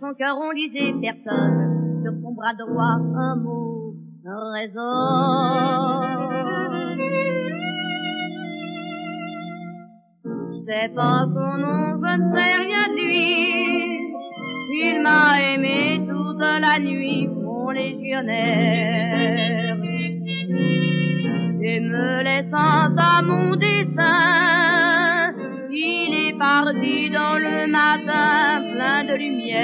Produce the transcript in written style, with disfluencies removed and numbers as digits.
son cœur on lisait personne, sur son bras droit un mot résonne. C'est pas son nom, je ne sais rien de lui, il m'a aimé toute la nuit, mon légionnaire. Et me laissant à mon dessein, il est parti dans le matin plein de lumière.